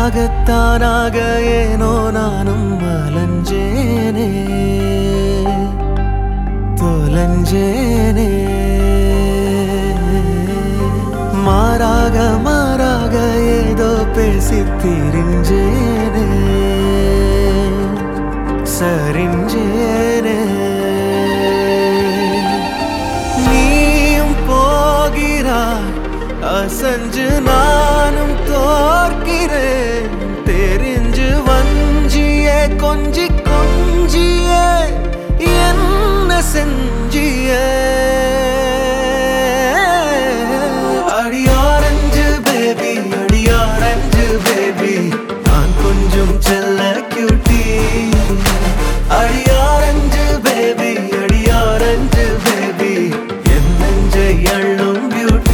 தானாக ஏனோ நானும் அலைஞ்சேனே தொலைஞ்சேனே மாறாக ஏதோ பேசி திரிஞ்சேனே சரிஞ்சேனே நீயும் போகிறாய் அசஞ்சு நானும் தோற்கிறேன் தெரிஞ்சு வஞ்சியே கொஞ்சி கொஞ்சியே என்ன செஞ்சியே அடியாரஞ்சு பேபி அடியாரஞ்சு பேபி நான் கொஞ்சம் செல்ல கியூட்டி அடியாரஞ்சு பேபி அடியாரஞ்சு பேபி என் நெஞ்சை அள்ளும் பியூட்டி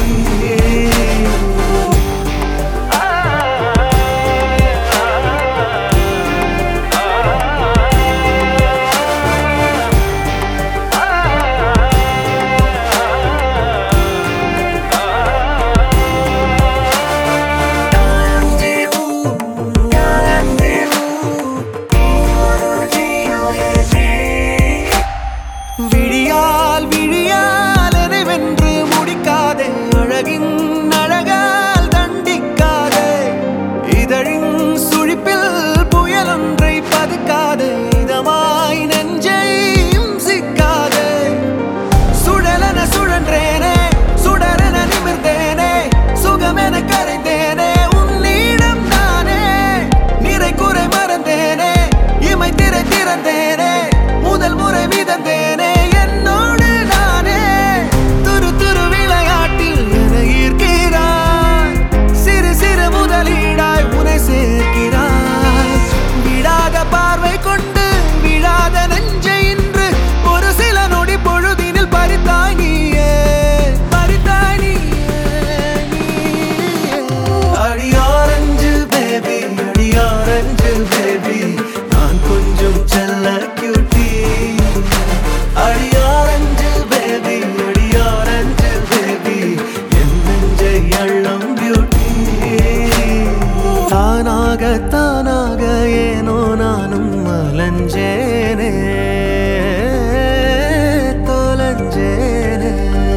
விழியால் என்னை வென்று முடிக்காதே அழகின் அழகால் தண்டிக்காதே இதழின் சுழிப்பில் புயலொன்றை பதுக்காதே இதமாய் நெஞ்சை சிக்காதே சுழலென சுழன்றேனே சுடரென நிமிர்ந்தேனே சுகமென கரைந்தேனே உன்னிடம் நானே நிறை குறை மறந்தேனே இமை திரை திறந்தேனே முதல் முறை மிதந்தேனே என்னோடு நானே துரு துரு விளையாட்டில் என ஈர்க்கிறாய் சிறு சிறு முதலீடாய் உனை சேர்க்கிறாய் விடாத பார்வை கொண்டு விழாத நெஞ்சை இன்று ஒரு சில நொடி பொழுதினில் பறித்தாய் நீயே பறித்தாய் நீயே அடியாரஞ்சு பேபி அடியாரஞ்சு பேபி நான் கொஞ்சம் செல்ல கியூட்டி அடியாரஞ்சு பேபி அடியாரஞ்சு பேபி என் நெஞ்சை அள்ளும் பியூட்டி தானாக ஏனோ நானும் அலைஞ்சேனே தொலைஞ்சேனே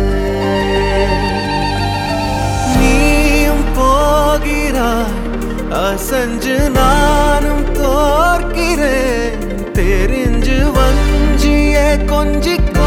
நீயும் போகிறாய் அசஞ்சு நானும் தோற்கிறேன் தெரிஞ்சு வஞ்சியே கொஞ்சி